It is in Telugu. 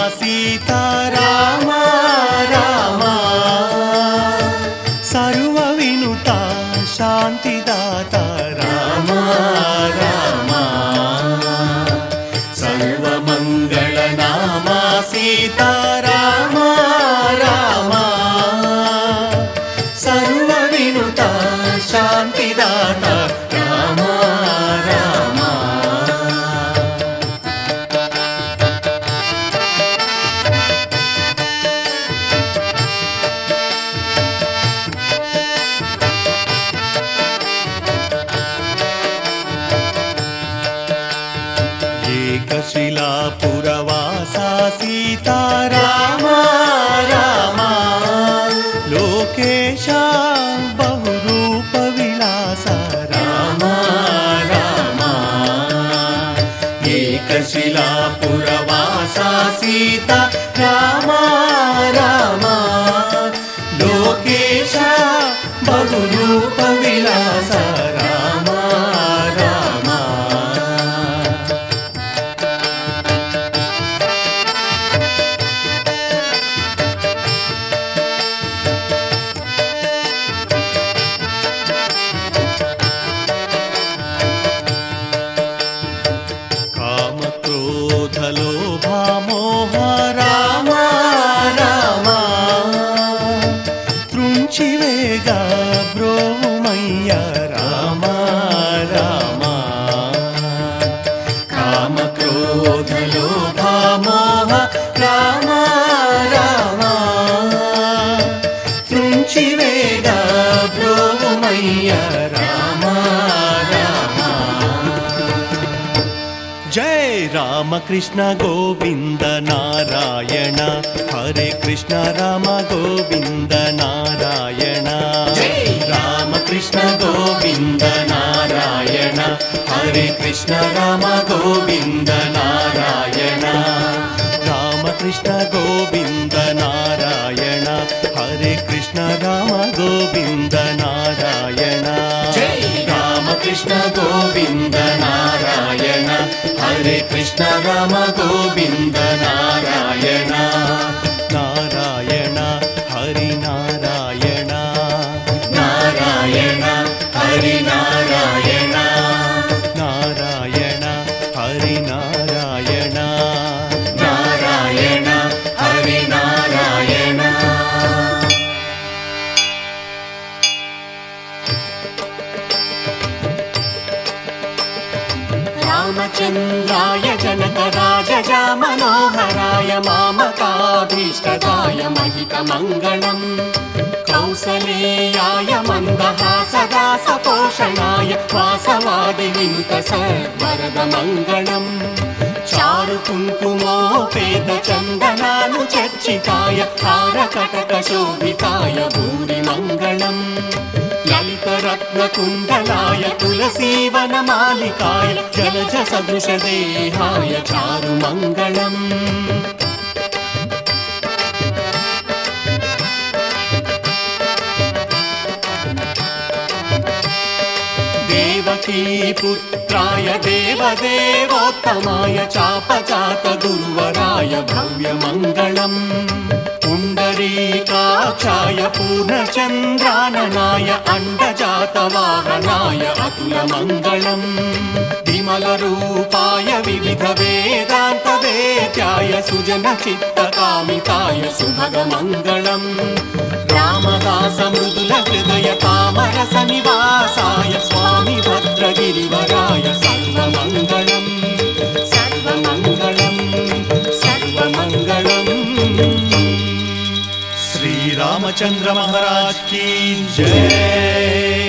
సీతారామ రామ సర్వ వినుత శాంతిదాత రామ రామ సర్వమంగళ నామ సీతారామ రామ సర్వ వినుత శాంతిదాత రామ రామ ఏకశిలాపురవాసా సీతారామ రామ లోకేశ బహురూప విలాస రామ రామ ఏకశిలాపురవాసా సీతా రామ రామ లోకేశ బహురూప విలాస రామ రామ కామక్రోధలోభమోహ రామ రామ త్రుంచివేగ బ్రోమయ్య రామ రామ కామక్రోధలోభమోహ రామ రామ త్రుంచివేగ బ్రోమయ్య రామ రామ జై రామకృష్ణ గోవింద నారాయణ హరే కృష్ణ రామ గోవింద నారాయణ జై రామకృష్ణ గోవింద నారాయణ హరే కృష్ణ రామ గోవింద నారాయణ రామకృష్ణ గోవింద నారాయణ హరే కృష్ణ రామ గోవింద నారాయణ జై రామకృష్ణ గోవింద నారాయణ హరే కృష్ణ రామ గోవింద నారాయణ నారాయణ హరి నారాయణ నారాయణ హరి నారాయణ నారాయణ హరి నారాయణ నారాయణ హరి నారాయణ రామచంద్రాయ జనకరాజజా మనోహరాయ మామకాభీష్టదాయ మహితమంగళం కౌసలేయాయ మందహాసదాసపోషణాయ వాసవాది వినుత సద్వరదమంగళం చారు కుంకుమోపేత చందనాను చర్చితాయ తారకటక శోభితాయ భూరిమంగళం లలితరత్నకుండలాయ తులసీవనమాలికాయ జలజ సదృశదేహాయ చారుమంగళం దేవకీపుత్రాయ దేవదేవోత్తమాయ చాపచాత గురువరాయ భవ్యమంగళం పుండరీకాక్షాయ పూర్ణచంద్రాననాయ అండజాతవాహనాయ అతులమంగళం విమలరూపాయ వివిధ వేదాంత వేద్యాయ సుజన చిత్తకామితాయ సుభగమంగళం రామదాస మృదుల హృదయ కామరస నివాసాయ స్వామి భద్రగిరివరాయ సర్వమంగళం సర్వమంగళం సర్వమంగళం श्री रामचंद्र महाराज की जय।